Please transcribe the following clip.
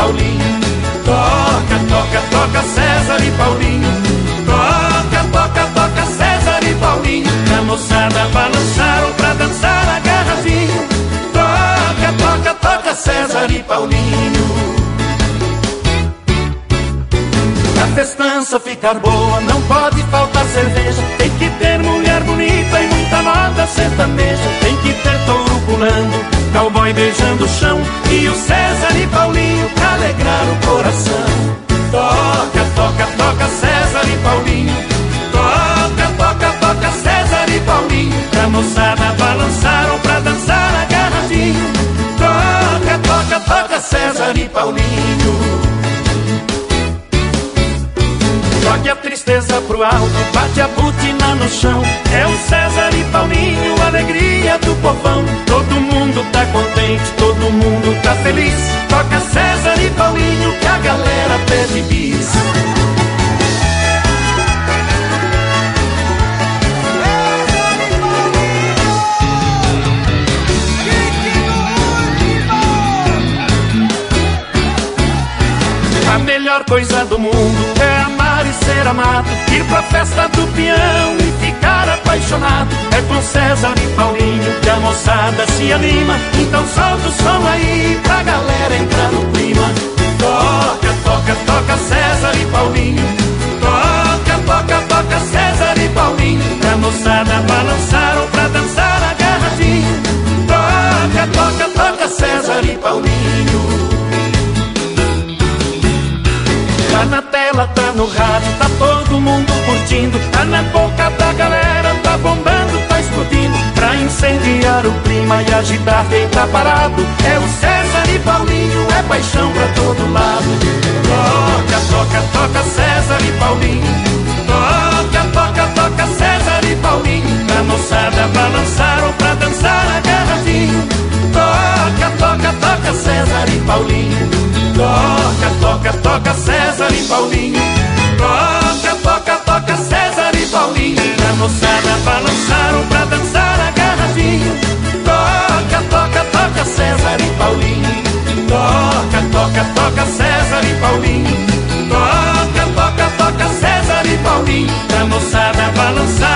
Paulinho. Toca, toca, toca César e Paulinho. Toca, toca, toca César e Paulinho. A moçada balançaram pra dançar agarradinho. Toca, toca, toca César e Paulinho. Pra festança ficar boa não pode faltar cerveja. Tem que ter mulher bonita e muita moda sertaneja. Tem que ter touro pulando, cowboy beijando o chão, e o César e Paulinho pra alegrar o coração. Toca, toca, toca César e Paulinho. Toca, toca, toca César e Paulinho. A moçada balançaram pra dançar agarradinho. Toca, toca, toca César e Paulinho. Jogue a tristeza pro alto, bate a botina no chão. É o César e Paulinho, a alegria do povão. Todo mundo tá contente, todo mundo tá feliz. Toca César e Paulinho que a galera pede bis. A melhor coisa do mundo é amar e ser amado, ir pra festa do peão e ficar apaixonado. É com César e Paulinho que a moçada se anima. Então solta o som aí pra galera entrar no clima. Toca, toca, toca César e Paulinho. Toca, toca, toca César e Paulinho. A moçada balançaram pra dançar agarradinho. Toca, toca, toca César e Paulinho. Tá na tela, tá no rádio, tá todo mundo curtindo. Tá na boca da galera, tá bombando, tá explodindo. Pra incendiar o clima e agitar quem tá parado. É o César e Paulinho, é paixão pra todo lado. Toca, toca, toca César e Paulinho. Toca, toca, toca César e Paulinho. A moçada balançaram pra dançar agarradinho. Toca, toca, toca César e Paulinho. Toca, toca, toca César e Paulinho. Toca, toca, toca César e Paulinho. A moçada balançaram pra dançar agarradinho. Toca, toca, toca César e Paulinho. Toca, toca, toca César e Paulinho. Toca, toca, toca César e Paulinho. A moçada balançaram